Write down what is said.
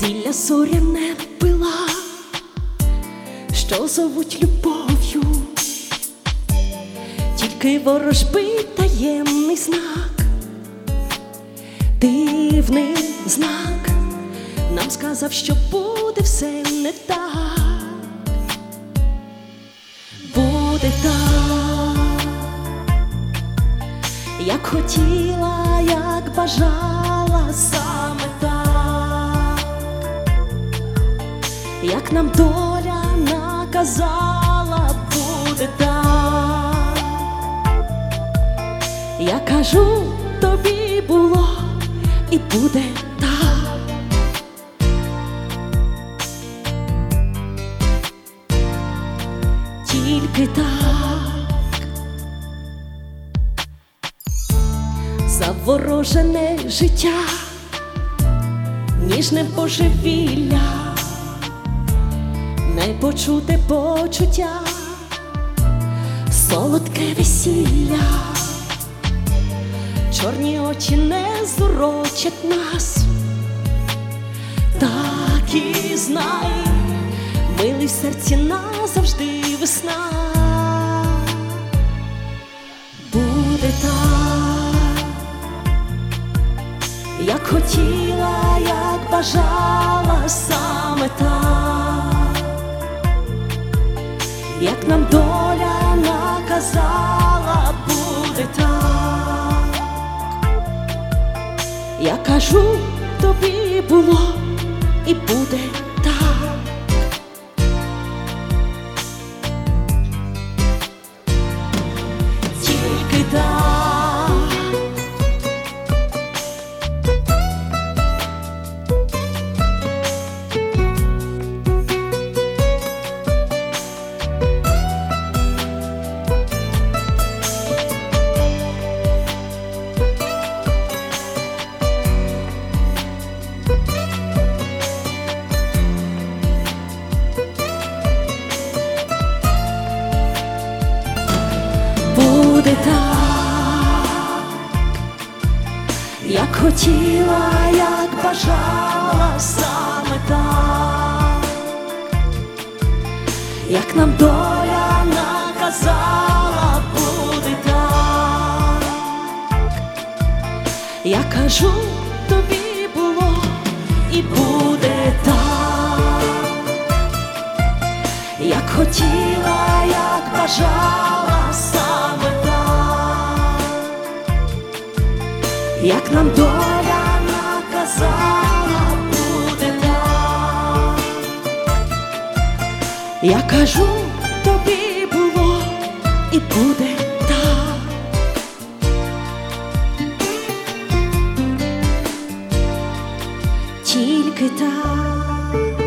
зілля зоряне пила, що зовуть любов'ю, тільки ворожби таємний знак, дивний знак, нам сказав, що буде все не так, буде так, як хотіла, як бажала, саме так, як нам доля наказала, буде так. Я кажу, тобі було і буде так. Тільки так. Заворожене життя, ніжне божевілля, непочуте почуття, солодке весілля, чорні очі не зурочать нас, так і знай, милий в серці назавжди весна. Буде так, як хотіла, як бажала, саме так, як нам доля наказала, буде так. Я кажу, тобі було і буде так. Тільки так. Буде так, як хотіла, як бажала, саме так, як нам доля наказала, буде так. Я кажу, тобі було і буде так, як хотіла, як бажала, саме так, як нам доля наказала, буде так. Я кажу, тобі було і буде так. Тільки так.